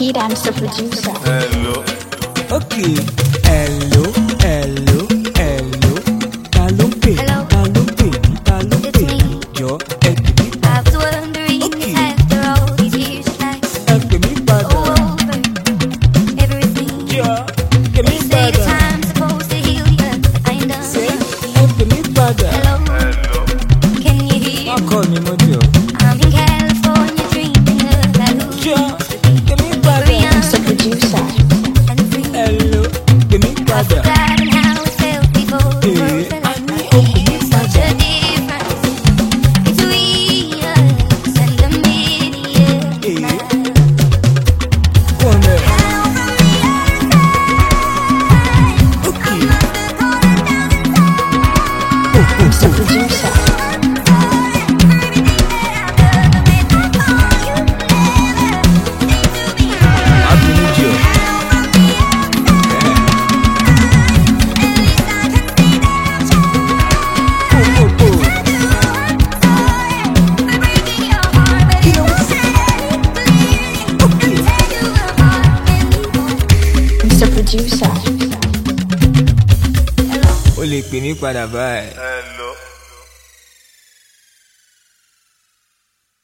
Kid, I'm the producer. Hello. Okay. Hello, hello, hello. Ta ló ń pè? Hello. Ta ló ń pè mí? Ta ló ń pè mí? Jọ ẹ pè mí I was wondering Okay. after all these years of life, ẹ pè mí padà. over everything. Jọ pè mí Say the padà. time's supposed to heal you. I ain't done Ṣé nothing. ẹ pè mí padà? Hello, Hello. can you hear Má me? kọ́ mi mọ́ jọ. I'm in California dreaming about who Jọ used to be. pè mí padà. Free I'm the producer. and free. Hello, pè mí I padà. forgot how it felt before the Eh, world fell I apart. ní o pè mí Such padà. a difference between us and a million Eh. miles. Go on there. Okay. I'm the producer. Happy New Year. I'm the producer. O lè pè mí padà báyìí. Hello.